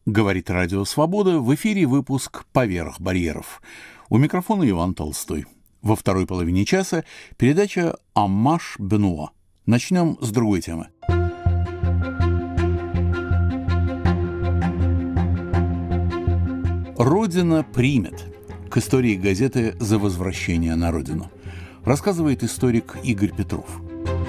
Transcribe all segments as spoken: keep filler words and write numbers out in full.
Говорит Радио Свобода, в эфире выпуск «Поверх барьеров». У микрофона Иван Толстой. Во второй половине часа передача «Аммаж Бенуа». Начнем с другой темы. «Родина примет». К истории газеты «За возвращение на родину» рассказывает историк Игорь Петров.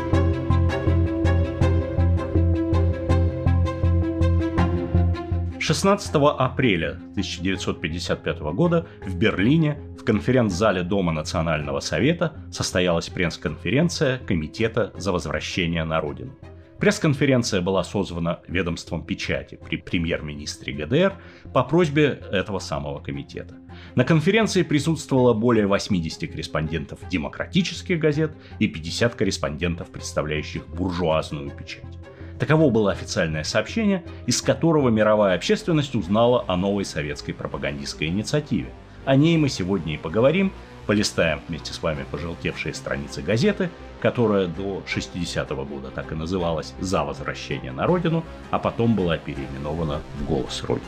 шестнадцатого апреля тысяча девятьсот пятьдесят пятого года в Берлине в конференц-зале Дома Национального Совета состоялась пресс-конференция Комитета за возвращение на родину. Пресс-конференция была созвана ведомством печати при премьер-министре ГДР по просьбе этого самого комитета. На конференции присутствовало более восьмидесяти корреспондентов демократических газет и пятьдесят корреспондентов, представляющих буржуазную печать. Таково было официальное сообщение, из которого мировая общественность узнала о новой советской пропагандистской инициативе. О ней мы сегодня и поговорим, полистаем вместе с вами пожелтевшие страницы газеты, которая до шестидесятого года так и называлась «За возвращение на родину», а потом была переименована в «Голос Родины».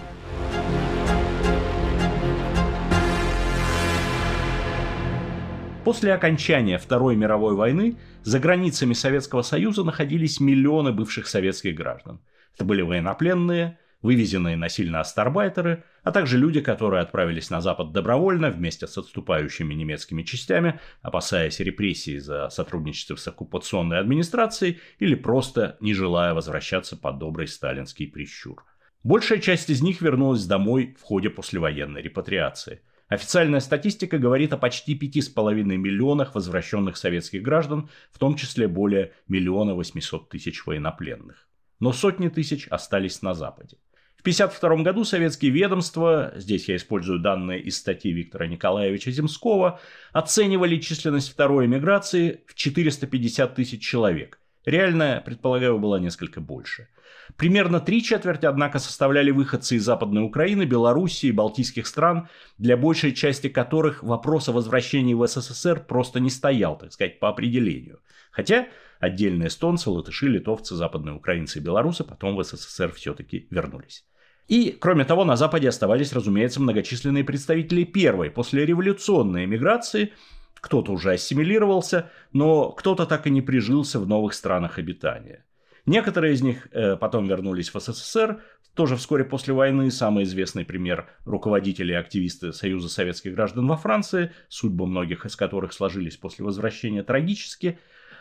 После окончания Второй мировой войны за границами Советского Союза находились миллионы бывших советских граждан. Это были военнопленные, вывезенные насильно астарбайтеры, а также люди, которые отправились на Запад добровольно вместе с отступающими немецкими частями, опасаясь репрессий за сотрудничество с оккупационной администрацией или просто не желая возвращаться под добрый сталинский прищур. Большая часть из них вернулась домой в ходе послевоенной репатриации. Официальная статистика говорит о почти пяти с половиной миллионах возвращенных советских граждан, в том числе более миллиона восьмисот тысяч военнопленных. Но сотни тысяч остались на Западе. В тысяча девятьсот пятьдесят втором году советские ведомства, здесь я использую данные из статьи Виктора Николаевича Земского, оценивали численность второй эмиграции в четыреста пятьдесят тысяч человек. Реальная, предполагаю, была несколько больше. Примерно три четверти, однако, составляли выходцы из Западной Украины, Белоруссии и Балтийских стран, для большей части которых вопрос о возвращении в СССР просто не стоял, так сказать, по определению. Хотя отдельные эстонцы, латыши, литовцы, западные украинцы и белорусы потом в СССР все-таки вернулись. И, кроме того, на Западе оставались, разумеется, многочисленные представители первой послереволюционной эмиграции. Кто-то уже ассимилировался, но кто-то так и не прижился в новых странах обитания. Некоторые из них э, потом вернулись в СССР, тоже вскоре после войны. Самый известный пример – руководители и активисты Союза советских граждан во Франции, судьбы многих из которых сложились после возвращения трагически.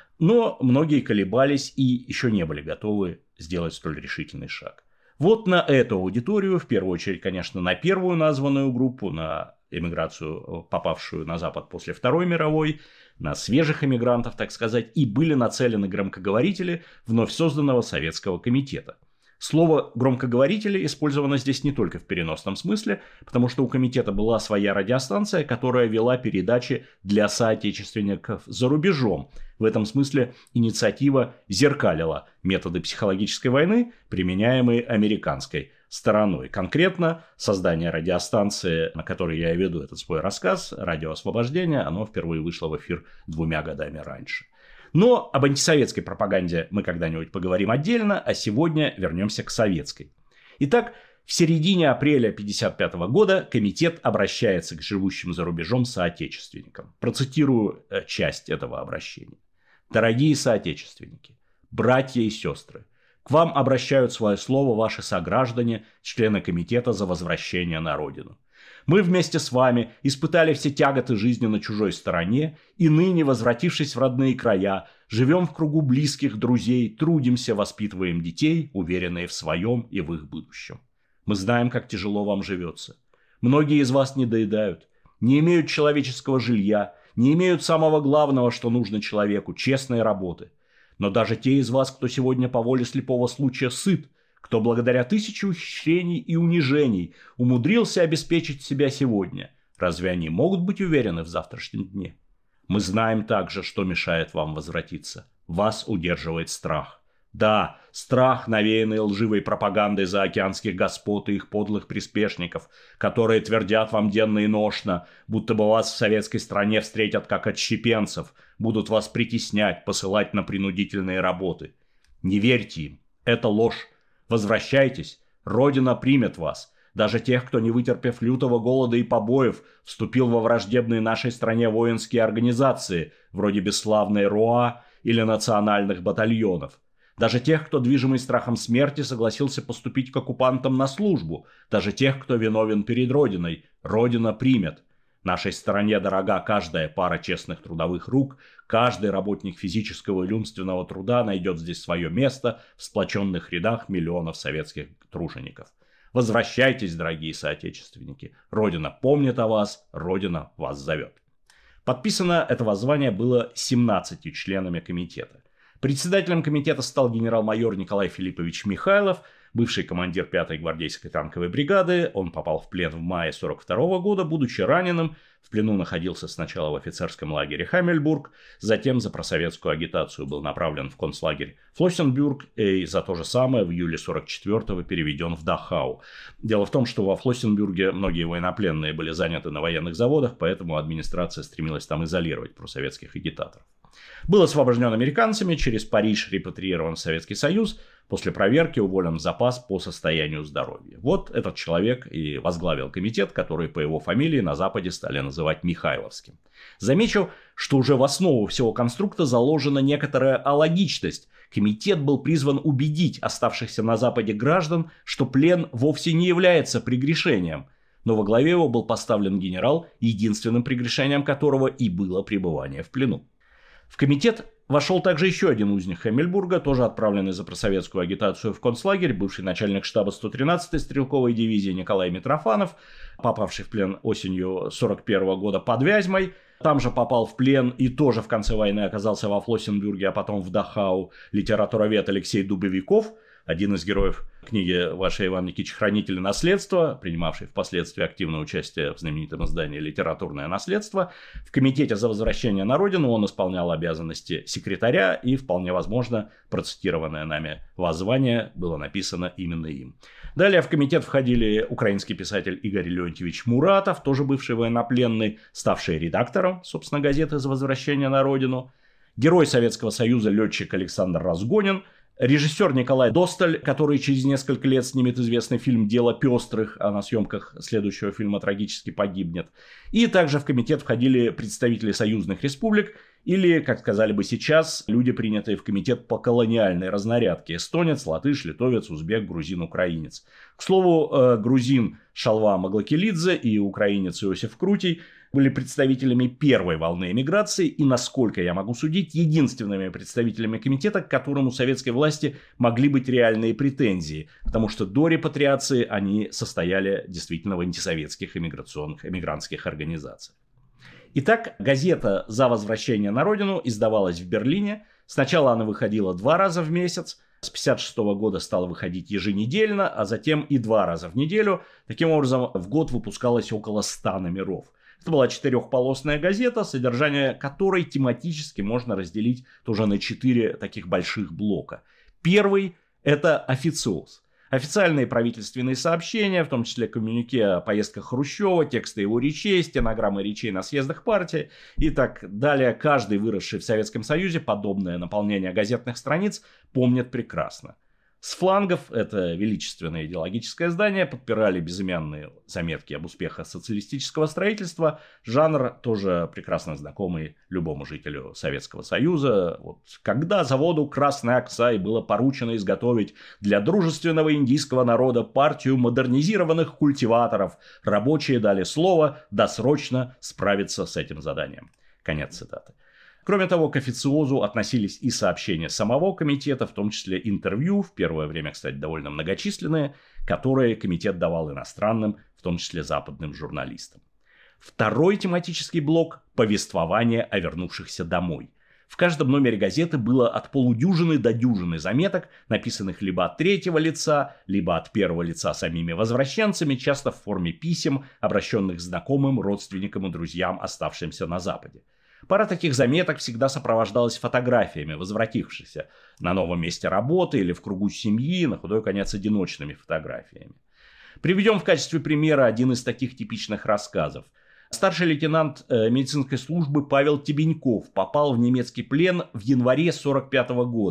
Но многие колебались и еще не были готовы сделать столь решительный шаг. Вот на эту аудиторию, в первую очередь, конечно, на первую названную группу, на эмиграцию, попавшую на Запад после Второй мировой, на свежих эмигрантов, так сказать, и были нацелены громкоговорители вновь созданного Советского комитета. Слово «громкоговорители» использовано здесь не только в переносном смысле, потому что у комитета была своя радиостанция, которая вела передачи для соотечественников за рубежом. В этом смысле инициатива зеркалила методы психологической войны, применяемые американской стороной. Конкретно создание радиостанции, на которой я и веду этот свой рассказ, «Радио Освобождение», оно впервые вышло в эфир двумя годами раньше. Но об антисоветской пропаганде мы когда-нибудь поговорим отдельно, а сегодня вернемся к советской. Итак, в середине апреля тысяча девятьсот пятьдесят пятого года комитет обращается к живущим за рубежом соотечественникам. Процитирую часть этого обращения. «Дорогие соотечественники, братья и сестры, к вам обращают свое слово ваши сограждане, члены комитета за возвращение на родину. Мы вместе с вами испытали все тяготы жизни на чужой стороне и ныне, возвратившись в родные края, живем в кругу близких друзей, трудимся, воспитываем детей, уверенные в своем и в их будущем. Мы знаем, как тяжело вам живется. Многие из вас не доедают, не имеют человеческого жилья, не имеют самого главного, что нужно человеку – честной работы. Но даже те из вас, кто сегодня по воле слепого случая сыт, кто благодаря тысяче ухищрений и унижений умудрился обеспечить себя сегодня, разве они могут быть уверены в завтрашнем дне? Мы знаем также, что мешает вам возвратиться. Вас удерживает страх. Да, страх, навеянный лживой пропагандой заокеанских господ и их подлых приспешников, которые твердят вам денно и ношно, будто бы вас в советской стране встретят как отщепенцев, будут вас притеснять, посылать на принудительные работы. Не верьте им, это ложь. Возвращайтесь, Родина примет вас. Даже тех, кто, не вытерпев лютого голода и побоев, вступил во враждебные нашей стране воинские организации, вроде бесславной РУА или национальных батальонов. Даже тех, кто, движимый страхом смерти, согласился поступить к оккупантам на службу. Даже тех, кто виновен перед Родиной. Родина примет. Нашей стране дорога каждая пара честных трудовых рук, каждый работник физического и умственного труда найдет здесь свое место в сплоченных рядах миллионов советских тружеников. Возвращайтесь, дорогие соотечественники. Родина помнит о вас, Родина вас зовет. Подписано это воззвание было семнадцатью членами комитета. Председателем комитета стал генерал-майор Николай Филиппович Михайлов, бывший командир пятой гвардейской танковой бригады. Он попал в плен в мае сорок второго года, будучи раненым. В плену находился сначала в офицерском лагере Хаммельбург, затем за просоветскую агитацию был направлен в концлагерь Флоссенбюрг и за то же самое в июле сорок четвёртого переведен в Дахау. Дело в том, что во Флоссенбюрге многие военнопленные были заняты на военных заводах, поэтому администрация стремилась там изолировать просоветских агитаторов. Был освобожден американцами, через Париж репатриирован в Советский Союз, после проверки уволен в запас по состоянию здоровья. Вот этот человек и возглавил комитет, который по его фамилии на Западе стали называть Михайловским. Замечу, что уже в основу всего конструкта заложена некоторая алогичность. Комитет был призван убедить оставшихся на Западе граждан, что плен вовсе не является прегрешением. Но во главе его был поставлен генерал, единственным прегрешением которого и было пребывание в плену. В комитет вошел также еще один узник Хаммельбурга, тоже отправленный за просоветскую агитацию в концлагерь, бывший начальник штаба сто тринадцатой стрелковой дивизии Николай Митрофанов, попавший в плен осенью сорок первого года под Вязьмой. Там же попал в плен и тоже в конце войны оказался во Флоссенбюрге, а потом в Дахау литературовед Алексей Дубовиков, один из героев книги вашей, Иван Никитич, «Хранители наследства», принимавший впоследствии активное участие в знаменитом издании «Литературное наследство». В комитете за возвращение на родину он исполнял обязанности секретаря, и вполне возможно процитированное нами воззвание было написано именно им. Далее в комитет входили украинский писатель Игорь Леонтьевич Муратов, тоже бывший военнопленный, ставший редактором, собственно, газеты «За возвращение на родину», герой Советского Союза летчик Александр Разгонин, режиссер Николай Досталь, который через несколько лет снимет известный фильм «Дело пестрых», а на съемках следующего фильма трагически погибнет. И также в комитет входили представители союзных республик, или, как сказали бы сейчас, люди, принятые в комитет по колониальной разнарядке: эстонец, латыш, литовец, узбек, грузин, украинец. К слову, грузин Шалва Маглакелидзе и украинец Иосиф Крутий были представителями первой волны эмиграции и, насколько я могу судить, единственными представителями комитета, к которому советской власти могли быть реальные претензии, потому что до репатриации они состояли действительно в антисоветских эмиграционных, эмигрантских организациях. Итак, газета «За возвращение на родину» издавалась в Берлине. Сначала она выходила два раза в месяц. С пятьдесят шестого года стала выходить еженедельно, а затем и два раза в неделю. Таким образом, в год выпускалось около ста номеров. Это была четырехполосная газета, содержание которой тематически можно разделить тоже на четыре таких больших блока. Первый – это официоз. Официальные правительственные сообщения, в том числе коммюнике о поездках Хрущева, тексты его речей, стенограммы речей на съездах партии и так далее. Каждый, выросший в Советском Союзе, подобное наполнение газетных страниц помнит прекрасно. С флангов это величественное идеологическое издание подпирали безымянные заметки об успехах социалистического строительства. Жанр тоже прекрасно знакомый любому жителю Советского Союза. Вот, когда заводу «Красный Аксай» было поручено изготовить для дружественного индийского народа партию модернизированных культиваторов, рабочие дали слово досрочно справиться с этим заданием. Конец цитаты. Кроме того, к официозу относились и сообщения самого комитета, в том числе интервью, в первое время, кстати, довольно многочисленные, которые комитет давал иностранным, в том числе западным журналистам. Второй тематический блок – повествование о вернувшихся домой. В каждом номере газеты было от полудюжины до дюжины заметок, написанных либо от третьего лица, либо от первого лица самими возвращенцами, часто в форме писем, обращенных знакомым, родственникам и друзьям, оставшимся на Западе. Пара таких заметок всегда сопровождалась фотографиями возвратившихся на новом месте работы или в кругу семьи, на худой конец одиночными фотографиями. Приведем в качестве примера один из таких типичных рассказов. Старший лейтенант медицинской службы Павел Тебеньков попал в немецкий плен в январе сорок пятого года.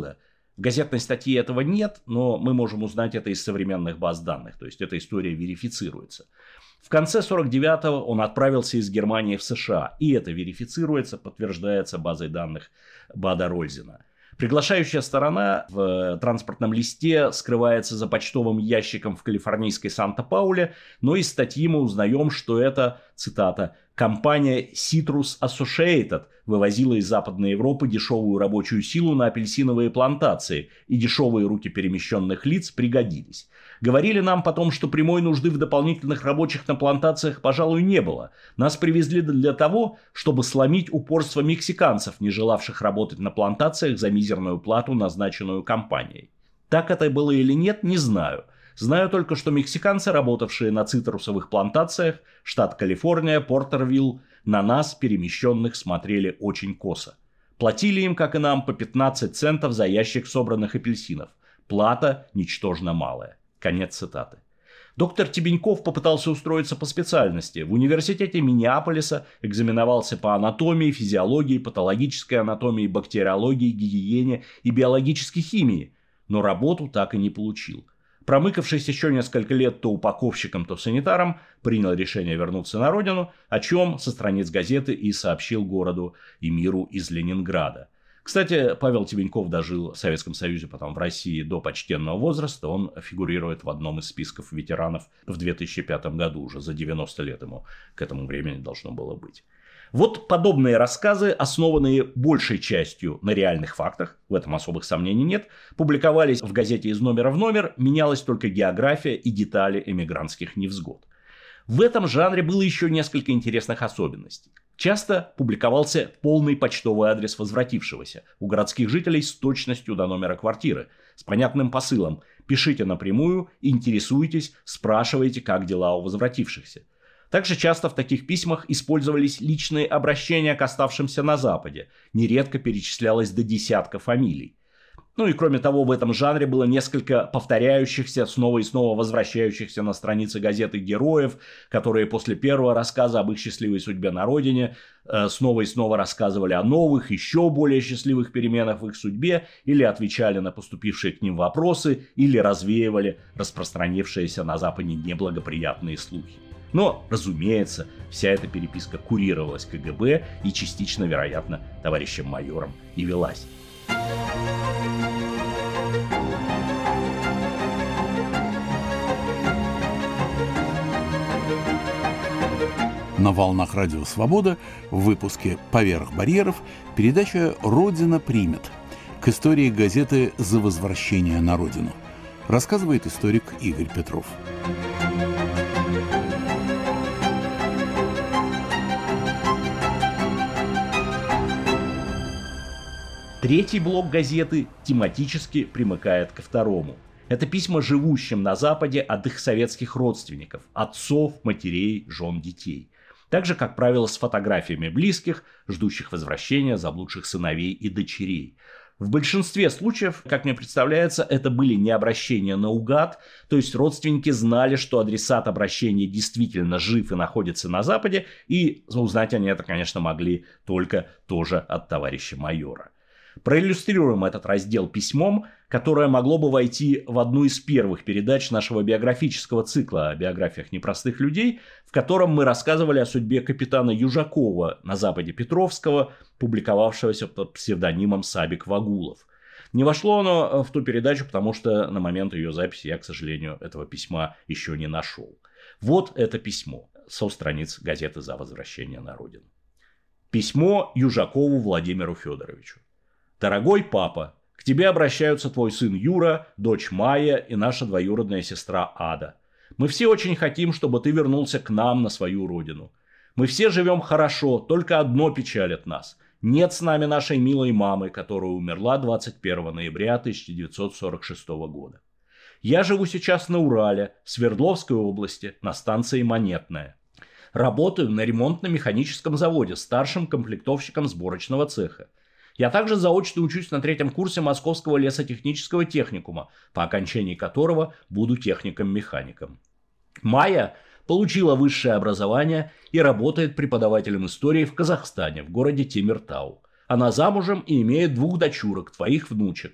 В газетной статье этого нет, но мы можем узнать это из современных баз данных, то есть эта история верифицируется. В конце сорок девятого он отправился из Германии в США, и это верифицируется, подтверждается базой данных Бада-Рользена. Приглашающая сторона в транспортном листе скрывается за почтовым ящиком в калифорнийской Санта-Пауле, но из статьи мы узнаем, что это, цитата, «компания Citrus Associated вывозила из Западной Европы дешевую рабочую силу на апельсиновые плантации, и дешевые руки перемещенных лиц пригодились. Говорили нам потом, что прямой нужды в дополнительных рабочих на плантациях, пожалуй, не было. Нас привезли для того, чтобы сломить упорство мексиканцев, не желавших работать на плантациях за мизерную плату, назначенную компанией. Так это было или нет, не знаю. Знаю только, что мексиканцы, работавшие на цитрусовых плантациях, штат Калифорния, Портервилл, на нас, перемещенных, смотрели очень косо. Платили им, как и нам, по пятнадцать центов за ящик собранных апельсинов. Плата ничтожно малая». Конец цитаты. Доктор Тебеньков попытался устроиться по специальности. В университете Миннеаполиса экзаменовался по анатомии, физиологии, патологической анатомии, бактериологии, гигиене и биологической химии, но работу так и не получил. Промыкавшись еще несколько лет то упаковщиком, то санитаром, принял решение вернуться на родину, о чем со страниц газеты и сообщил городу и миру из Ленинграда. Кстати, Павел Тебеньков дожил в Советском Союзе, потом в России до почтенного возраста. Он фигурирует в одном из списков ветеранов в две тысячи пятом году, уже за девяносто лет ему к этому времени должно было быть. Вот подобные рассказы, основанные большей частью на реальных фактах, в этом особых сомнений нет, публиковались в газете из номера в номер, менялась только география и детали эмигрантских невзгод. В этом жанре было еще несколько интересных особенностей. Часто публиковался полный почтовый адрес возвратившегося у городских жителей с точностью до номера квартиры, с понятным посылом: пишите напрямую, интересуйтесь, спрашивайте, как дела у возвратившихся. Также часто в таких письмах использовались личные обращения к оставшимся на Западе, нередко перечислялось до десятка фамилий. Ну и кроме того, в этом жанре было несколько повторяющихся, снова и снова возвращающихся на страницы газеты героев, которые после первого рассказа об их счастливой судьбе на родине э, снова и снова рассказывали о новых, еще более счастливых переменах в их судьбе, или отвечали на поступившие к ним вопросы, или развеивали распространившиеся на Западе неблагоприятные слухи. Но, разумеется, вся эта переписка курировалась ка гэ бэ и частично, вероятно, товарищем майором и велась. На волнах Радио Свобода в выпуске «Поверх барьеров» передача «Родина примет» к истории газеты «За возвращение на родину». Рассказывает историк Игорь Петров. Третий блок газеты тематически примыкает ко второму. Это письма живущим на Западе от их советских родственников, отцов, матерей, жен, детей. Также, как правило, с фотографиями близких, ждущих возвращения, заблудших сыновей и дочерей. В большинстве случаев, как мне представляется, это были не обращения наугад, то есть родственники знали, что адресат обращения действительно жив и находится на Западе, и узнать они это, конечно, могли только тоже от товарища майора. Проиллюстрируем этот раздел письмом, которое могло бы войти в одну из первых передач нашего биографического цикла о биографиях непростых людей, в котором мы рассказывали о судьбе капитана Южакова на западе Петровского, публиковавшегося под псевдонимом Сабик Вагулов. Не вошло оно в ту передачу, потому что на момент ее записи я, к сожалению, этого письма еще не нашел. Вот это письмо со страниц газеты «За возвращение на родину». Письмо Южакову Владимиру Федоровичу. «Дорогой папа, к тебе обращаются твой сын Юра, дочь Майя и наша двоюродная сестра Ада. Мы все очень хотим, чтобы ты вернулся к нам на свою родину. Мы все живем хорошо, только одно печалит нас. Нет с нами нашей милой мамы, которая умерла двадцать первого ноября тысяча девятьсот сорок шестого года. Я живу сейчас на Урале, в Свердловской области, на станции Монетная. Работаю на ремонтно-механическом заводе, старшим комплектовщиком сборочного цеха. Я также заочно учусь на третьем курсе Московского лесотехнического техникума, по окончании которого буду техником-механиком. Майя получила высшее образование и работает преподавателем истории в Казахстане, в городе Темиртау. Она замужем и имеет двух дочурок, твоих внучек.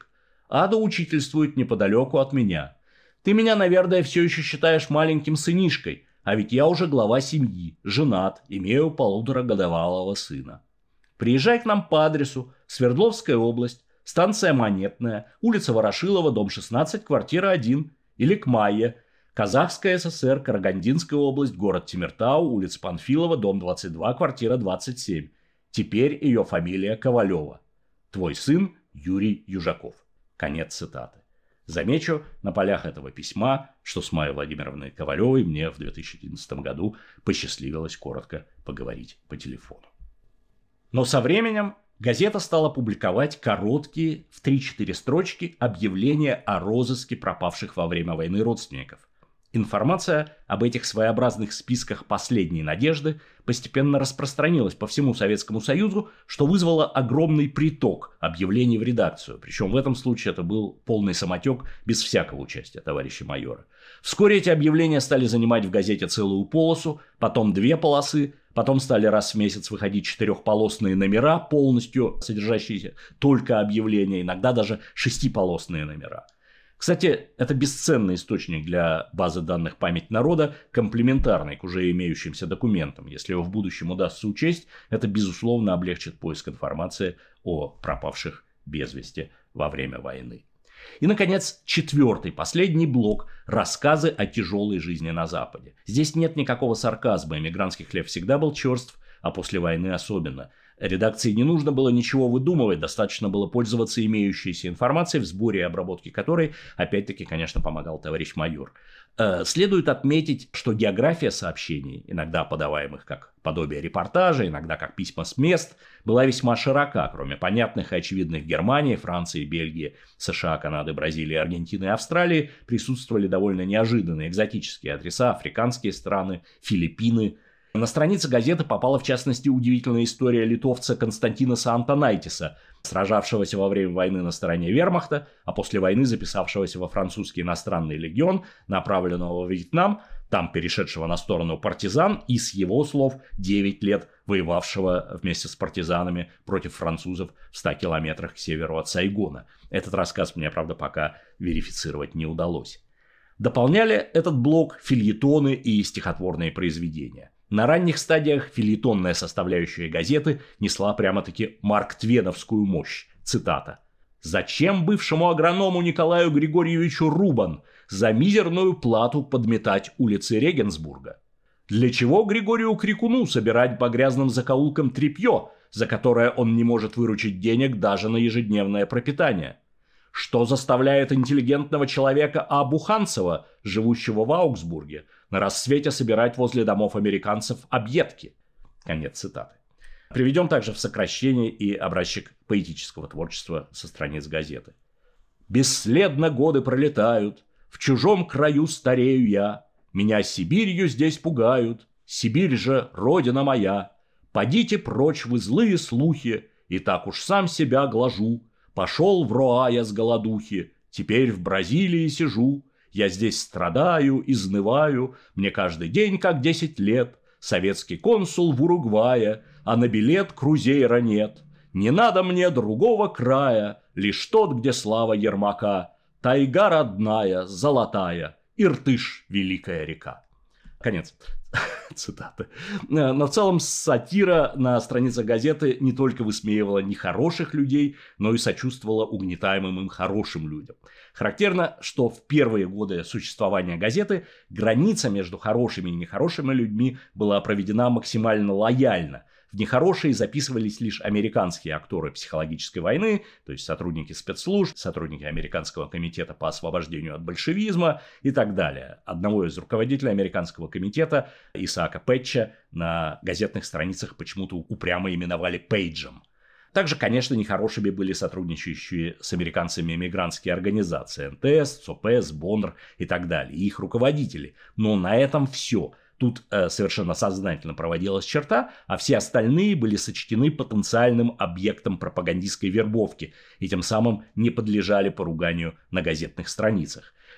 Ада учительствует неподалеку от меня. Ты меня, наверное, все еще считаешь маленьким сынишкой, а ведь я уже глава семьи, женат, имею полуторагодовалого сына. Приезжай к нам по адресу: Свердловская область, станция Монетная, улица Ворошилова, дом шестнадцать, квартира один, или к Майе, Казахская ССР, Карагандинская область, город Темиртау, улица Панфилова, дом двадцать два, квартира двадцать семь. Теперь ее фамилия Ковалева. Твой сын Юрий Южаков. Конец цитаты. Замечу на полях этого письма, что с Майей Владимировной Ковалевой мне в две тысячи одиннадцатом году посчастливилось коротко поговорить по телефону. Но со временем газета стала публиковать короткие в три-четыре строчки объявления о розыске пропавших во время войны родственников. Информация об этих своеобразных списках последней надежды постепенно распространилась по всему Советскому Союзу, что вызвало огромный приток объявлений в редакцию. Причем в этом случае это был полный самотек без всякого участия товарища майора. Вскоре эти объявления стали занимать в газете целую полосу, потом две полосы, потом стали раз в месяц выходить четырехполосные номера, полностью содержащиеся только объявления, иногда даже шестиполосные номера. Кстати, это бесценный источник для базы данных «Память народа», комплементарный к уже имеющимся документам. Если его в будущем удастся учесть, это, безусловно, облегчит поиск информации о пропавших без вести во время войны. И, наконец, четвертый, последний блок – рассказы о тяжелой жизни на Западе. Здесь нет никакого сарказма, эмигрантский хлеб всегда был черств, а после войны особенно. Редакции не нужно было ничего выдумывать, достаточно было пользоваться имеющейся информацией, в сборе и обработке которой, опять-таки, конечно, помогал товарищ майор. Следует отметить, что география сообщений, иногда подаваемых как подобие репортажа, иногда как письма с мест, была весьма широка. Кроме понятных и очевидных Германии, Франции, Бельгии, США, Канады, Бразилии, Аргентины и Австралии, присутствовали довольно неожиданные экзотические адреса: африканские страны, Филиппины. На странице газеты попала, в частности, удивительная история литовца Константинаса Антонайтиса, сражавшегося во время войны на стороне вермахта, а после войны записавшегося во французский иностранный легион, направленного в Вьетнам, там перешедшего на сторону партизан и, с его слов, девять лет воевавшего вместе с партизанами против французов в ста километрах к северу от Сайгона. Этот рассказ мне, правда, пока верифицировать не удалось. Дополняли этот блок фельетоны и стихотворные произведения. На ранних стадиях фельетонная составляющая газеты несла прямо-таки марк-твеновскую мощь. Цитата. «Зачем бывшему агроному Николаю Григорьевичу Рубан за мизерную плату подметать улицы Регенсбурга? Для чего Григорию Крикуну собирать по грязным закоулкам тряпье, за которое он не может выручить денег даже на ежедневное пропитание? Что заставляет интеллигентного человека А. Буханцева, живущего в Аугсбурге, на рассвете собирать возле домов американцев объедки?» Конец цитаты. Приведем также в сокращении и образчик поэтического творчества со страниц газеты. «Бесследно годы пролетают, в чужом краю старею я, меня Сибирью здесь пугают, Сибирь же родина моя. Подите прочь вы злые слухи, и так уж сам себя глажу. Пошел в Роа я с голодухи, теперь в Бразилии сижу. Я здесь страдаю, изнываю, мне каждый день как десять лет. Советский консул в Уругвае, а на билет крузейра нет. Не надо мне другого края, лишь тот, где слава Ермака. Тайга родная, золотая, Иртыш, великая река». Конец цитаты. Но в целом сатира на страницах газеты не только высмеивала нехороших людей, но и сочувствовала угнетаемым им хорошим людям. Характерно, что в первые годы существования газеты граница между хорошими и нехорошими людьми была проведена максимально лояльно. В нехорошие записывались лишь американские актеры психологической войны, то есть сотрудники спецслужб, сотрудники Американского комитета по освобождению от большевизма и так далее. Одного из руководителей Американского комитета, Исаака Пэтча, на газетных страницах почему-то упрямо именовали Пейджем. Также, конечно, нехорошими были сотрудничающие с американцами эмигрантские организации эн тэ эс, ЦОПЕС, БОНР и так далее, и их руководители. Но на этом все. Тут э, совершенно сознательно проводилась черта, а все остальные были сочтены потенциальным объектом пропагандистской вербовки и тем самым не подлежали поруганию на газетных страницах.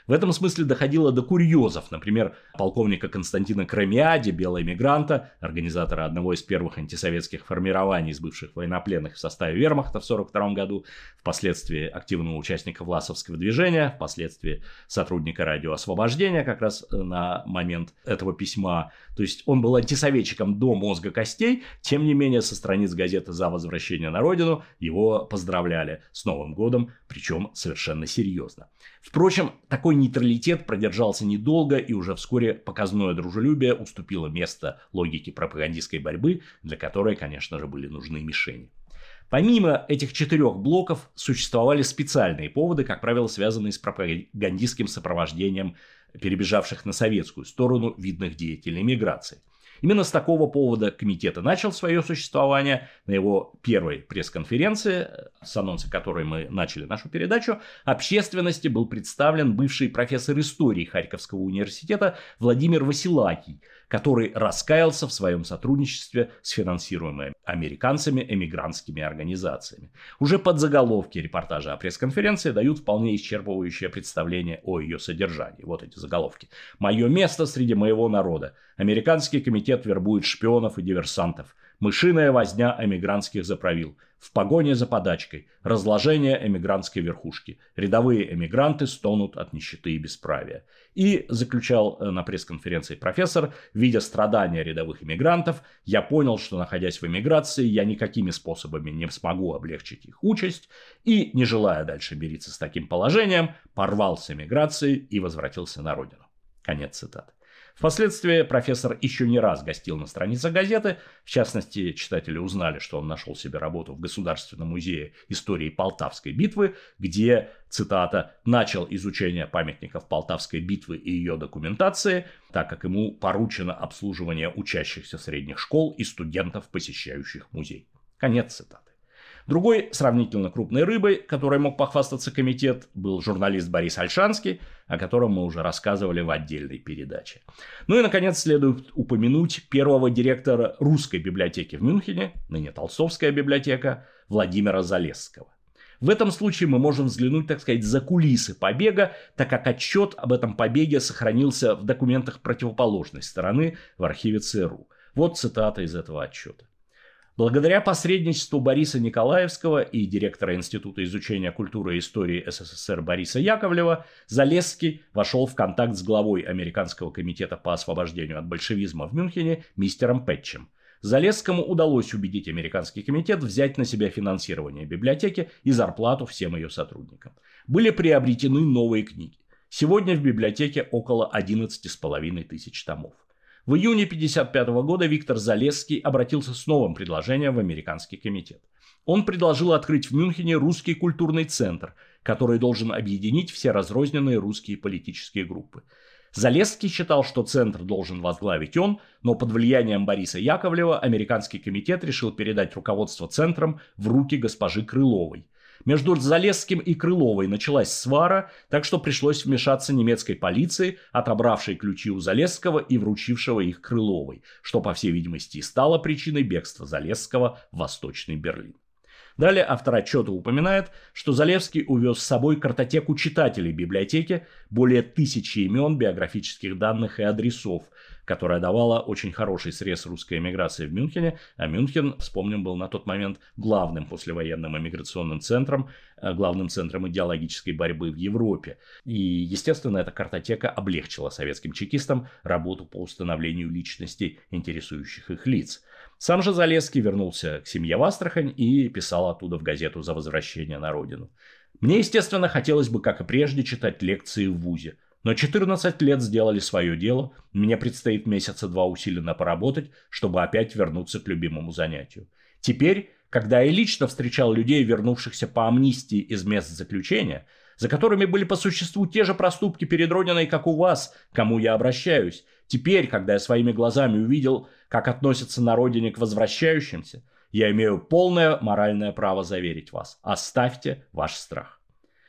В этом смысле доходило до курьезов. Например, полковника Константина Кремиади, белого эмигранта, организатора одного из первых антисоветских формирований из бывших военнопленных в составе вермахта в сорок втором году, впоследствии активного участника власовского движения, впоследствии сотрудника радио «Освобождение» как раз на момент этого письма. То есть он был антисоветчиком до мозга костей, тем не менее со страниц газеты «За возвращение на родину» его поздравляли с Новым годом, причем совершенно серьезно. Впрочем, такой нейтралитет продержался недолго, и уже вскоре показное дружелюбие уступило место логике пропагандистской борьбы, для которой, конечно же, были нужны мишени. Помимо этих четырех блоков существовали специальные поводы, как правило, связанные с пропагандистским сопровождением перебежавших на советскую сторону видных деятелей миграции. Именно с такого повода комитет и начал свое существование. На его первой пресс-конференции, с анонса которой мы начали нашу передачу, общественности был представлен бывший профессор истории Харьковского университета Владимир Василакий, который раскаялся в своем сотрудничестве с финансируемыми американцами эмигрантскими организациями. Уже подзаголовки репортажа о пресс-конференции дают вполне исчерпывающее представление о ее содержании. Вот эти заголовки. «Мое место среди моего народа. Американский комитет вербует шпионов и диверсантов. Мышиная возня эмигрантских заправил. В погоне за подачкой. Разложение эмигрантской верхушки. Рядовые эмигранты стонут от нищеты и бесправия». И заключал на пресс-конференции профессор: видя страдания рядовых эмигрантов, я понял, что, находясь в эмиграции, я никакими способами не смогу облегчить их участь, и, не желая дальше мириться с таким положением, порвал с эмиграцией и возвратился на родину. Конец цитаты. Впоследствии профессор еще не раз гостил на страницах газеты. В частности, читатели узнали, что он нашел себе работу в Государственном музее истории Полтавской битвы, где, цитата, «начал изучение памятников Полтавской битвы и ее документации, так как ему поручено обслуживание учащихся средних школ и студентов, посещающих музей». Конец цитаты. Другой сравнительно крупной рыбой, которой мог похвастаться комитет, был журналист Борис Ольшанский, о котором мы уже рассказывали в отдельной передаче. Ну и, наконец, следует упомянуть первого директора русской библиотеки в Мюнхене, ныне Толстовская библиотека, Владимира Залесского. В этом случае мы можем взглянуть, так сказать, за кулисы побега, так как отчет об этом побеге сохранился в документах противоположной стороны в архиве ЦРУ. Вот цитата из этого отчета. Благодаря посредничеству Бориса Николаевского и директора Института изучения культуры и истории СССР Бориса Яковлева, Залесский вошел в контакт с главой Американского комитета по освобождению от большевизма в Мюнхене мистером Пэтчем. Залесскому удалось убедить американский комитет взять на себя финансирование библиотеки и зарплату всем ее сотрудникам. Были приобретены новые книги. Сегодня в библиотеке около одиннадцати с половиной тысяч томов. В июне тысяча девятьсот пятьдесят пятого года Виктор Залесский обратился с новым предложением в американский комитет. Он предложил открыть в Мюнхене русский культурный центр, который должен объединить все разрозненные русские политические группы. Залесский считал, что центр должен возглавить он, но под влиянием Бориса Яковлева американский комитет решил передать руководство центром в руки госпожи Крыловой. Между Залесским и Крыловой началась свара, так что пришлось вмешаться немецкой полиции, отобравшей ключи у Залесского и вручившего их Крыловой, что, по всей видимости, и стало причиной бегства Залесского в Восточный Берлин. Далее автор отчета упоминает, что Залесский увез с собой картотеку читателей библиотеки, более тысячи имен, биографических данных и адресов, которая давала очень хороший срез русской эмиграции в Мюнхене, а Мюнхен, вспомним, был на тот момент главным послевоенным эмиграционным центром, главным центром идеологической борьбы в Европе. И, естественно, эта картотека облегчила советским чекистам работу по установлению личностей интересующих их лиц. Сам же Залесский вернулся к семье в Астрахань и писал оттуда в газету «За возвращение на родину». «Мне, естественно, хотелось бы, как и прежде, читать лекции в вузе. Но четырнадцать лет сделали свое дело, мне предстоит месяца два усиленно поработать, чтобы опять вернуться к любимому занятию. Теперь, когда я лично встречал людей, вернувшихся по амнистии из мест заключения, за которыми были по существу те же проступки перед Родиной, как у вас, к кому я обращаюсь, теперь, когда я своими глазами увидел, как относятся на родине к возвращающимся, я имею полное моральное право заверить вас. Оставьте ваш страх».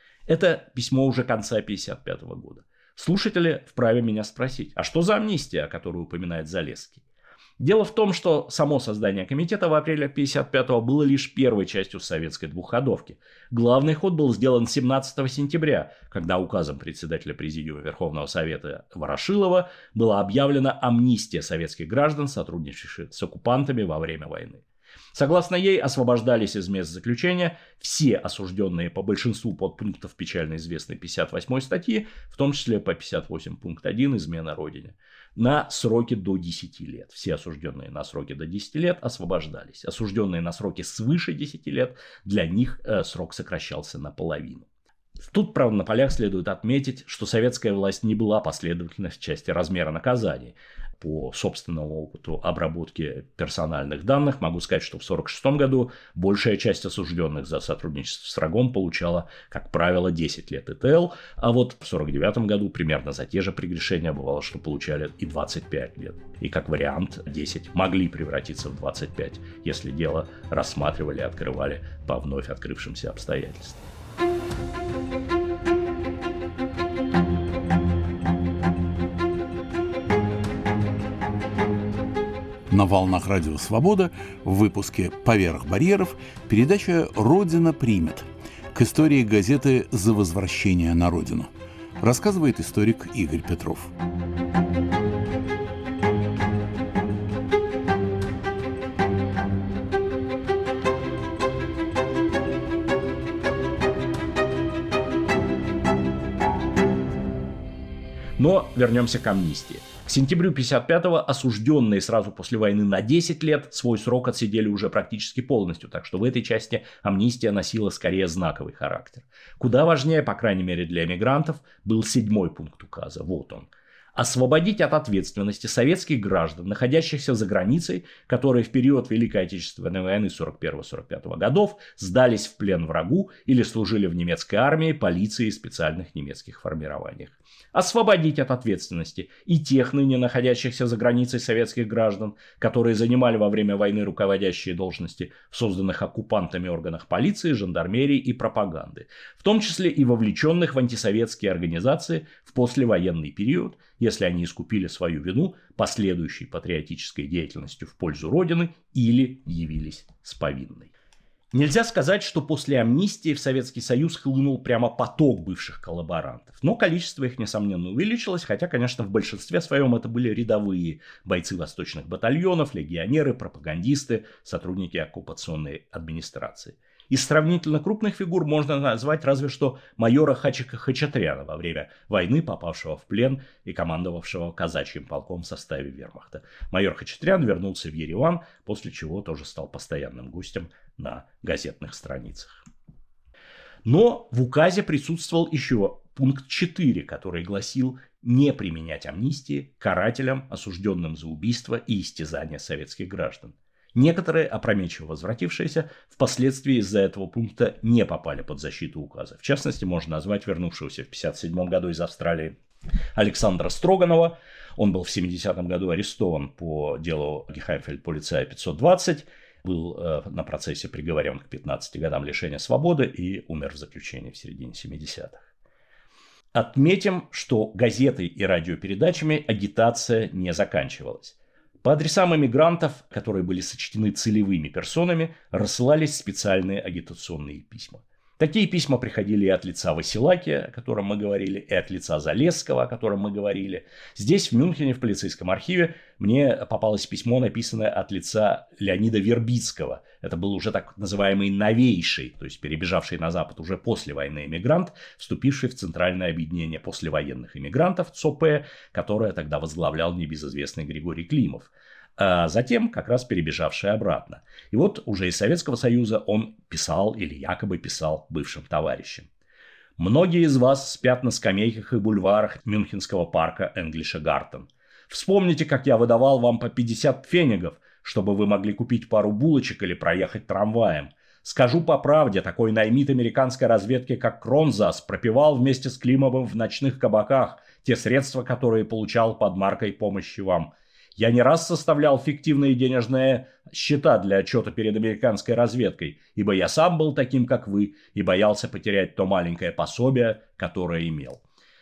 Это письмо уже конца тысяча девятьсот пятьдесят пятого года. Слушатели вправе меня спросить, а что за амнистия, о которой упоминает Залесский? Дело в том, что само создание комитета в апреле пятьдесят пятого было лишь первой частью советской двухходовки. Главный ход был сделан семнадцатого сентября, когда указом председателя Президиума Верховного Совета Ворошилова была объявлена амнистия советских граждан, сотрудничавших с оккупантами во время войны. Согласно ей, освобождались из мест заключения все осужденные по большинству подпунктов печально известной пятьдесят восьмой статьи, в том числе по пятьдесят восемь пункт один «Измена Родине», на сроки до десяти лет. Все осужденные на сроки до десяти лет освобождались. Осужденные на сроки свыше десяти лет, для них э, срок сокращался наполовину. Тут, правда, на полях следует отметить, что советская власть не была последовательна в части размера наказаний. По собственному опыту обработки персональных данных могу сказать, что в тысяча девятьсот сорок шестом году большая часть осужденных за сотрудничество с врагом получала, как правило, десять лет ИТЛ, а вот в тысяча девятьсот сорок девятом году примерно за те же прегрешения бывало, что получали и двадцать пять лет. И как вариант десять могли превратиться в двадцать пять, если дело рассматривали и открывали по вновь открывшимся обстоятельствам. На волнах Радио Свобода в выпуске «Поверх барьеров» передача «Родина примет» к истории газеты «За возвращение на родину». Рассказывает историк Игорь Петров. Но вернемся к амнистии. К сентябрю пятьдесят пятого осужденные сразу после войны на десять лет свой срок отсидели уже практически полностью, так что в этой части амнистия носила скорее знаковый характер. Куда важнее, по крайней мере для эмигрантов, был седьмой пункт указа. Вот он. Освободить от ответственности советских граждан, находящихся за границей, которые в период Великой Отечественной войны сорок первого — сорок пятого годов сдались в плен врагу или служили в немецкой армии, полиции и специальных немецких формированиях. Освободить от ответственности и тех ныне находящихся за границей советских граждан, которые занимали во время войны руководящие должности в созданных оккупантами органах полиции, жандармерии и пропаганды, в том числе и вовлеченных в антисоветские организации в послевоенный период, если они искупили свою вину последующей патриотической деятельностью в пользу Родины или явились с повинной. Нельзя сказать, что после амнистии в Советский Союз хлынул прямо поток бывших коллаборантов. Но количество их, несомненно, увеличилось, хотя, конечно, в большинстве своем это были рядовые бойцы восточных батальонов, легионеры, пропагандисты, сотрудники оккупационной администрации. Из сравнительно крупных фигур можно назвать разве что майора Хачика Хачатряна, во время войны попавшего в плен и командовавшего казачьим полком в составе вермахта. Майор Хачатрян вернулся в Ереван, после чего тоже стал постоянным гостем на газетных страницах. Но в указе присутствовал еще пункт четыре, который гласил не применять амнистии карателям, осужденным за убийство и истязание советских граждан. Некоторые, опрометчиво возвратившиеся, впоследствии из-за этого пункта не попали под защиту указа. В частности, можно назвать вернувшегося в пятьдесят седьмом году из Австралии Александра Строганова. Он был в семидесятом году арестован по делу Гехаймфельд-полицая пятьсот двадцать, был э, на процессе приговорен к пятнадцати годам лишения свободы и умер в заключении в середине семидесятых. Отметим, что газетой и радиопередачами агитация не заканчивалась. По адресам эмигрантов, которые были сочтены целевыми персонами, рассылались специальные агитационные письма. Такие письма приходили и от лица Василакия, о котором мы говорили, и от лица Залесского, о котором мы говорили. Здесь, в Мюнхене, в полицейском архиве, мне попалось письмо, написанное от лица Леонида Вербицкого. Это был уже так называемый новейший, то есть перебежавший на Запад уже после войны эмигрант, вступивший в Центральное объединение послевоенных эмигрантов ЦОП, которое тогда возглавлял небезызвестный Григорий Климов. А затем как раз перебежавший обратно. И вот уже из Советского Союза он писал или якобы писал бывшим товарищам. Многие из вас спят на скамейках и бульварах Мюнхенского парка Энглиша Гартен. Вспомните, как я выдавал вам по пятьдесят пфенигов, чтобы вы могли купить пару булочек или проехать трамваем. Скажу по правде, такой наймит американской разведки, как Кронзас, пропивал вместе с Климовым в ночных кабаках те средства, которые получал под маркой помощи вам. Я не раз составлял фиктивные денежные счета для отчета перед американской разведкой, ибо я сам был таким, как вы, и боялся потерять то маленькое пособие, которое имел.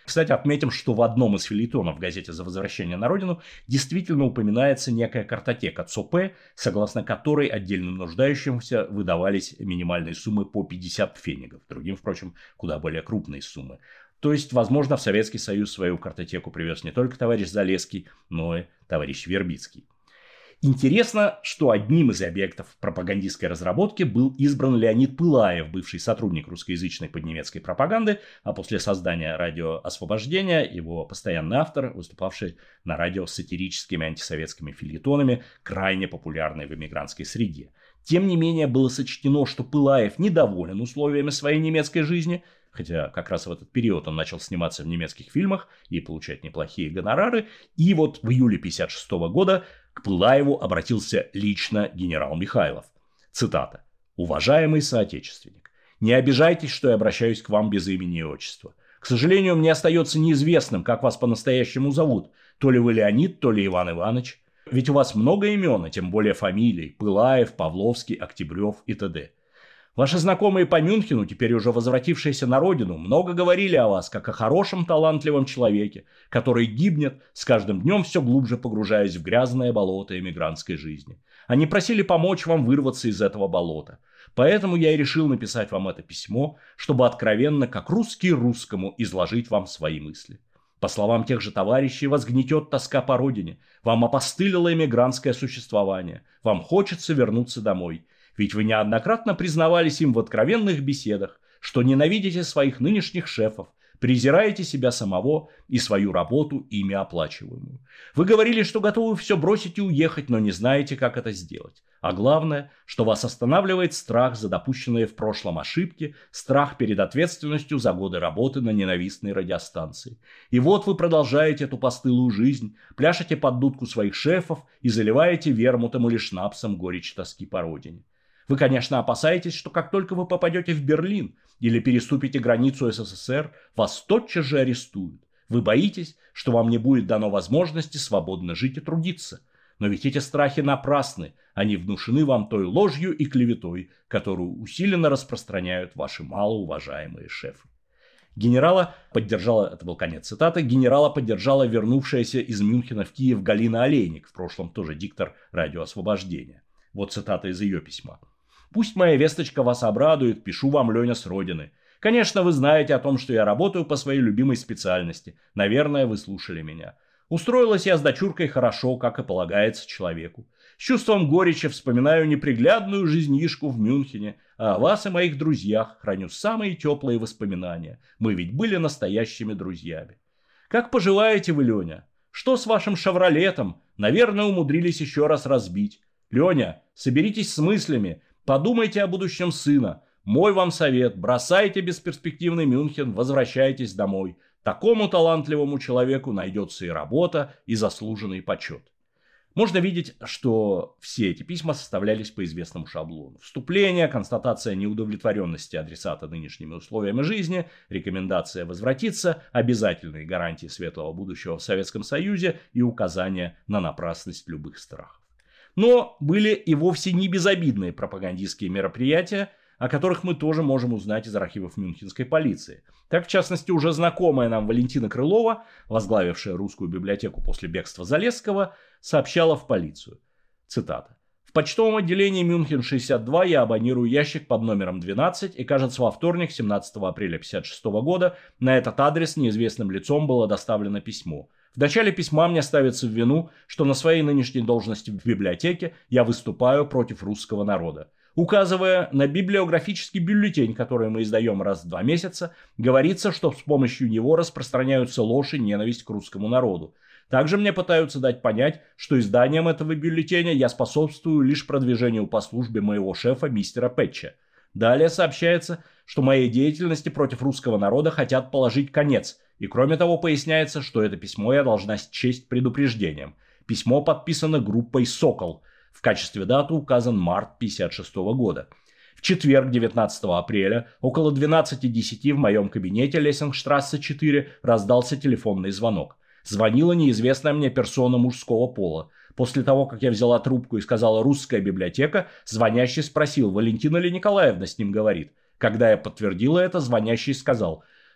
Кстати, отметим, что в одном из фельетонов в газете «За возвращение на родину» действительно упоминается некая картотека ЦОП, согласно которой отдельным нуждающимся выдавались минимальные суммы по пятьдесят пфенигов, другим, впрочем, куда более крупные суммы. То есть, возможно, в Советский Союз свою картотеку привез не только товарищ Залесский, но и товарищ Вербицкий. Интересно, что одним из объектов пропагандистской разработки был избран Леонид Пылаев, бывший сотрудник русскоязычной поднемецкой пропаганды, а после создания «Радио Освобождения» его постоянный автор, выступавший на радио с сатирическими антисоветскими фельетонами, крайне популярный в эмигрантской среде. Тем не менее, было сочтено, что Пылаев недоволен условиями своей немецкой жизни, хотя как раз в этот период он начал сниматься в немецких фильмах и получать неплохие гонорары, и вот в июле тысяча девятьсот пятьдесят шестого года к Пылаеву обратился лично генерал Михайлов. Цитата. «Уважаемый соотечественник, не обижайтесь, что я обращаюсь к вам без имени и отчества. К сожалению, мне остается неизвестным, как вас по-настоящему зовут, то ли вы Леонид, то ли Иван Иванович. Ведь у вас много имен, а тем более фамилий: Пылаев, Павловский, Октябрев и т.д. Ваши знакомые по Мюнхену, теперь уже возвратившиеся на родину, много говорили о вас, как о хорошем, талантливом человеке, который гибнет, с каждым днем все глубже погружаясь в грязное болото эмигрантской жизни. Они просили помочь вам вырваться из этого болота. Поэтому я и решил написать вам это письмо, чтобы откровенно, как русский русскому, изложить вам свои мысли. По словам тех же товарищей, вас гнетет тоска по родине, вам опостылило эмигрантское существование, вам хочется вернуться домой. Ведь вы неоднократно признавались им в откровенных беседах, что ненавидите своих нынешних шефов, презираете себя самого и свою работу, ими оплачиваемую. Вы говорили, что готовы все бросить и уехать, но не знаете, как это сделать. А главное, что вас останавливает страх за допущенные в прошлом ошибки, страх перед ответственностью за годы работы на ненавистной радиостанции. И вот вы продолжаете эту постылую жизнь, пляшете под дудку своих шефов и заливаете вермутом или шнапсом горечь тоски по родине. Вы, конечно, опасаетесь, что как только вы попадете в Берлин или переступите границу СССР, вас тотчас же арестуют. Вы боитесь, что вам не будет дано возможности свободно жить и трудиться. Но ведь эти страхи напрасны, они внушены вам той ложью и клеветой, которую усиленно распространяют ваши малоуважаемые шефы. Генерала поддержала, это был конец цитаты, генерала поддержала вернувшаяся из Мюнхена в Киев Галина Олейник, в прошлом тоже диктор «Радио Освобождения». Вот цитата из ее письма. «Пусть моя весточка вас обрадует, пишу вам, Леня, с родины. Конечно, вы знаете о том, что я работаю по своей любимой специальности. Наверное, вы слушали меня. Устроилась я с дочуркой хорошо, как и полагается человеку. С чувством горечи вспоминаю неприглядную жизнишку в Мюнхене, а о вас и моих друзьях храню самые теплые воспоминания. Мы ведь были настоящими друзьями. Как поживаете вы, Леня? Что с вашим шевролетом? Наверное, умудрились еще раз разбить. Леня, соберитесь с мыслями, подумайте о будущем сына. Мой вам совет: бросайте бесперспективный Мюнхен, возвращайтесь домой. Такому талантливому человеку найдется и работа, и заслуженный почет». Можно видеть, что все эти письма составлялись по известному шаблону. Вступление, констатация неудовлетворенности адресата нынешними условиями жизни, рекомендация возвратиться, обязательные гарантии светлого будущего в Советском Союзе и указания на напрасность любых страхов. Но были и вовсе не безобидные пропагандистские мероприятия, о которых мы тоже можем узнать из архивов мюнхенской полиции. Так, в частности, уже знакомая нам Валентина Крылова, возглавившая русскую библиотеку после бегства Залесского, сообщала в полицию. Цитата. «В почтовом отделении Мюнхен шестьдесят два я абонирую ящик под номером двенадцать, и, кажется, во вторник, семнадцатого апреля тысяча девятьсот пятьдесят шестого года, на этот адрес неизвестным лицом было доставлено письмо. В начале письма мне ставится в вину, что на своей нынешней должности в библиотеке я выступаю против русского народа. Указывая на библиографический бюллетень, который мы издаем раз в два месяца, говорится, что с помощью него распространяются ложь и ненависть к русскому народу. Также мне пытаются дать понять, что изданием этого бюллетеня я способствую лишь продвижению по службе моего шефа мистера Петча. Далее сообщается, что моей деятельности против русского народа хотят положить конец, и кроме того поясняется, что это письмо я должна счесть предупреждением. Письмо подписано группой «Сокол». В качестве даты указан март тысяча девятьсот пятьдесят шестого года. В четверг, девятнадцатого апреля, около двенадцати десяти в моем кабинете Лессингштрассе четыре раздался телефонный звонок. Звонила неизвестная мне персона мужского пола. После того, как я взяла трубку и сказала «русская библиотека», звонящий спросил, Валентина ли Николаевна с ним говорит. Когда я подтвердила это, звонящий сказал: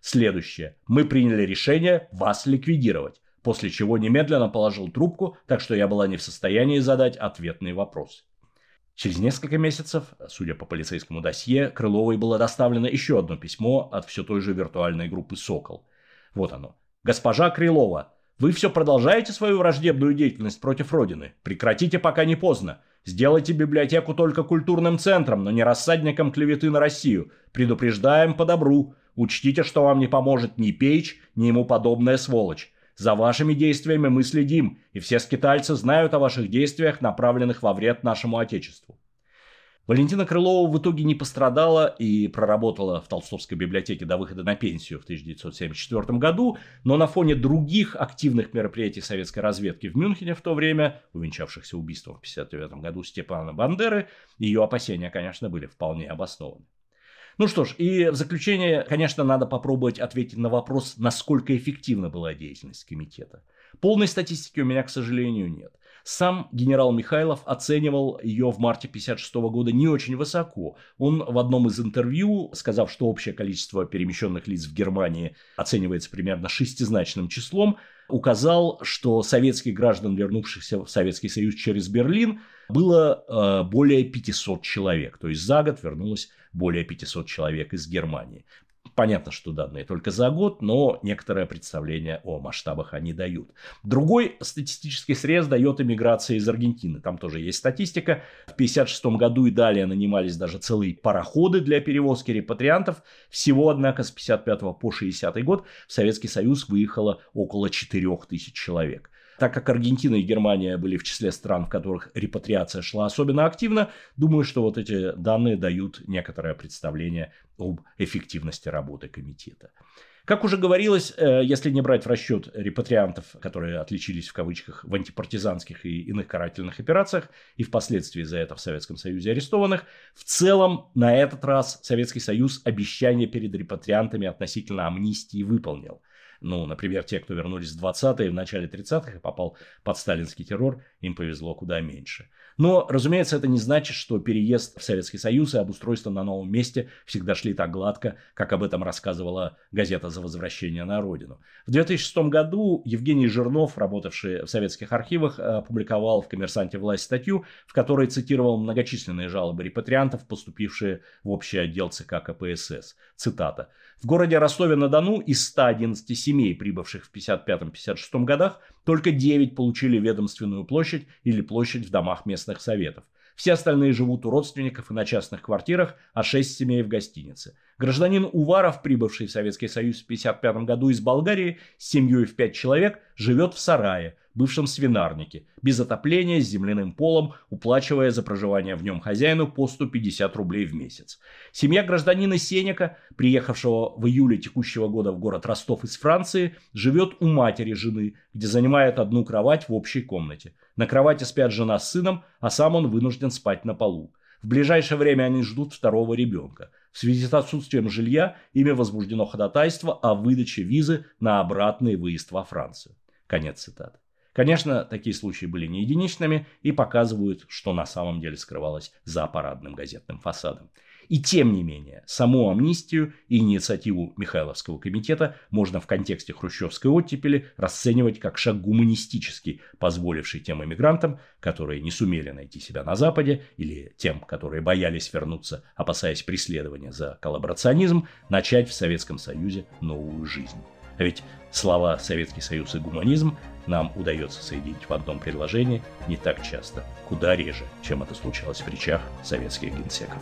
следующее: мы приняли решение вас ликвидировать, после чего немедленно положил трубку, так что я была не в состоянии задать ответные вопросы. Через несколько месяцев, судя по полицейскому досье, Крыловой было доставлено еще одно письмо от все той же виртуальной группы «Сокол». Вот оно. «Госпожа Крылова, вы все продолжаете свою враждебную деятельность против Родины? Прекратите, пока не поздно. Сделайте библиотеку только культурным центром, но не рассадником клеветы на Россию. Предупреждаем по добру. Учтите, что вам не поможет ни Пейдж, ни ему подобная сволочь. За вашими действиями мы следим, и все скитальцы знают о ваших действиях, направленных во вред нашему Отечеству». Валентина Крылова в итоге не пострадала и проработала в Толстовской библиотеке до выхода на пенсию в тысяча девятьсот семьдесят четвёртом году, но на фоне других активных мероприятий советской разведки в Мюнхене в то время, увенчавшихся убийством в тысяча девятьсот пятьдесят девятом году Степана Бандеры, ее опасения, конечно, были вполне обоснованы. Ну что ж, и в заключение, конечно, надо попробовать ответить на вопрос, насколько эффективна была деятельность комитета. Полной статистики у меня, к сожалению, нет. Сам генерал Михайлов оценивал ее в марте тысяча девятьсот пятьдесят шестого года не очень высоко. Он в одном из интервью, сказав, что общее количество перемещенных лиц в Германии оценивается примерно шестизначным числом, указал, что советских граждан, вернувшихся в Советский Союз через Берлин, было э, более пятисот человек. То есть за год вернулось более пятисот человек из Германии. Понятно, что данные только за год, но некоторое представление о масштабах они дают. Другой статистический срез дает эмиграция из Аргентины. Там тоже есть статистика. В тысяча девятьсот пятьдесят шестом году и далее нанимались даже целые пароходы для перевозки репатриантов. Всего, однако, с пятьдесят пятого по шестидесятый год в Советский Союз выехало около четырёх тысяч человек. Так как Аргентина и Германия были в числе стран, в которых репатриация шла особенно активно, думаю, что вот эти данные дают некоторое представление об эффективности работы комитета. Как уже говорилось, если не брать в расчет репатриантов, которые отличились в кавычках в антипартизанских и иных карательных операциях, и впоследствии за это в Советском Союзе арестованных, в целом на этот раз Советский Союз обещание перед репатриантами относительно амнистии выполнил. Ну, например, те, кто вернулись в двадцатые, в начале тридцатых и попал под сталинский террор, им повезло куда меньше. Но, разумеется, это не значит, что переезд в Советский Союз и обустройство на новом месте всегда шли так гладко, как об этом рассказывала газета «За возвращение на родину». В две тысячи шестом году Евгений Жирнов, работавший в советских архивах, опубликовал в «Коммерсанте. Власть» статью, в которой цитировал многочисленные жалобы репатриантов, поступившие в общий отдел ЦК ка пэ эс эс. Цитата. «В городе Ростове-на-Дону из ста одиннадцати семей, прибывших в пятьдесят пятом — пятьдесят шестом годах, только девять получили ведомственную площадь или площадь в домах местных советов. Все остальные живут у родственников и на частных квартирах, а шесть семей в гостинице. Гражданин Уваров, прибывший в Советский Союз в пятьдесят пятом году из Болгарии, с семьей в пять человек, живет в сарае, бывшем свинарнике, без отопления, с земляным полом, уплачивая за проживание в нем хозяину по сто пятьдесят рублей в месяц. Семья гражданина Сенека, приехавшего в июле текущего года в город Ростов из Франции, живет у матери жены, где занимает одну кровать в общей комнате. На кровати спят жена с сыном, а сам он вынужден спать на полу. В ближайшее время они ждут второго ребенка. В связи с отсутствием жилья ими возбуждено ходатайство о выдаче визы на обратный выезд во Францию». Конец цитаты. Конечно, такие случаи были не единичными и показывают, что на самом деле скрывалось за парадным газетным фасадом. И тем не менее, саму амнистию и инициативу Михайловского комитета можно в контексте хрущевской оттепели расценивать как шаг гуманистический, позволивший тем эмигрантам, которые не сумели найти себя на Западе, или тем, которые боялись вернуться, опасаясь преследования за коллаборационизм, начать в Советском Союзе новую жизнь. А ведь слова «Советский Союз» и «гуманизм» нам удается соединить в одном предложении не так часто, куда реже, чем это случалось в речах советских генсеков.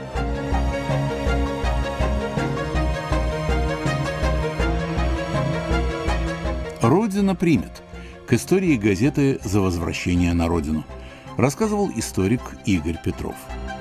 «Родина примет» к истории газеты «За возвращение на родину» рассказывал историк Игорь Петров.